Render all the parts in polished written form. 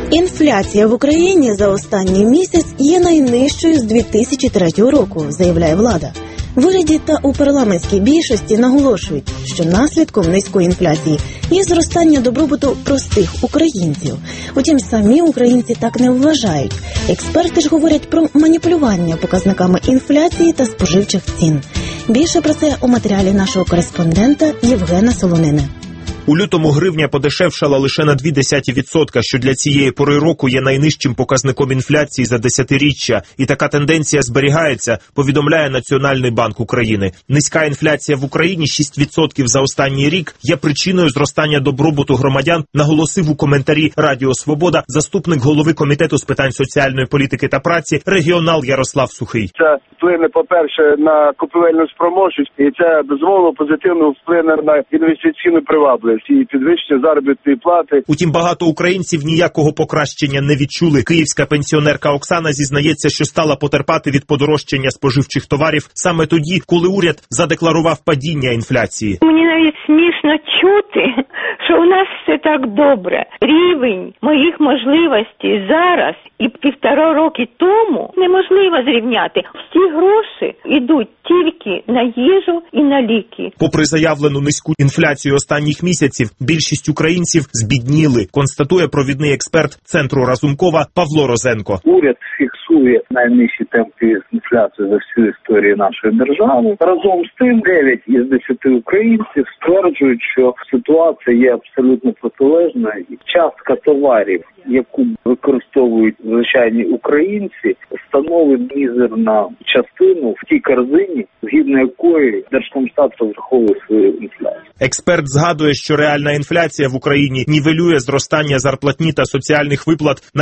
Інфляція в Україні за останній місяць є найнижчою з 2003 року, заявляє влада. В уряді та у парламентській більшості наголошують, що наслідком низької інфляції є зростання добробуту простих українців. Утім, самі українці так не вважають. Експерти ж говорять про маніпулювання показниками інфляції та споживчих цін. Більше про це у матеріалі нашого кореспондента Євгена Солонини. У лютому гривня подешевшала лише на 0,2%, що для цієї пори року є найнижчим показником інфляції за десятиріччя. І така тенденція зберігається, повідомляє Національний банк України. Низька інфляція в Україні, 6% за останній рік, є причиною зростання добробуту громадян, наголосив у коментарі Радіо Свобода заступник голови Комітету з питань соціальної політики та праці, регіонал Ярослав Сухий. Це вплине, по-перше, на купівельну спроможність, і це безумовно позитивно вплине на інвестиційну привабливість і підвищення заробітної плати. Утім, багато українців ніякого покращення не відчули. Київська пенсіонерка Оксана зізнається, що стала потерпати від подорожчання споживчих товарів саме тоді, коли уряд задекларував падіння інфляції. Мені навіть смішно чути, що у нас все так добре. Рівень моїх можливостей зараз і 1,5 роки тому неможливо зрівняти. Всі гроші йдуть тільки на їжу і на ліки. Попри заявлену низьку інфляцію останніх місяців, більшість українців збідніли, констатує провідний експерт Центру Разумкова Павло Розенко. Уряд фіксує найнижчі темпи інфляції за всю історію нашої держави. Разом з тим, 9 із 10 українців стверджують, що ситуація є абсолютно протилежною. І частка товарів, яку використовують звичайні українці, становить мізерну частину в тій корзині, згідно якої Держкомстат розраховує свою інфляцію. Експерт згадує, що реальна інфляція в Україні нівелює зростання зарплатні та соціальних виплат на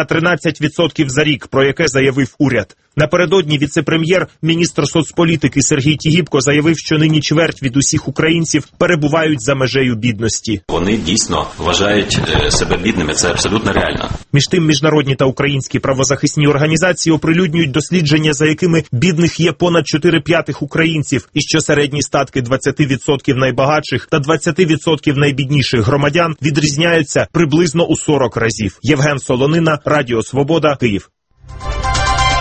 13% за рік, про яке заявив уряд. Напередодні віце-прем'єр, міністр соцполітики Сергій Тігіпко заявив, що нині чверть від усіх українців перебувають за межею бідності. Вони дійсно вважають себе бідними, це абсолютно реально. Між тим, міжнародні та українські правозахисні організації оприлюднюють дослідження, за якими бідних є понад 4/5 українців, і що середні статки 20% найбагатших та 20% найбідніших громадян відрізняються приблизно у 40 разів. Євген Солонина, Радіо Свобода, Київ.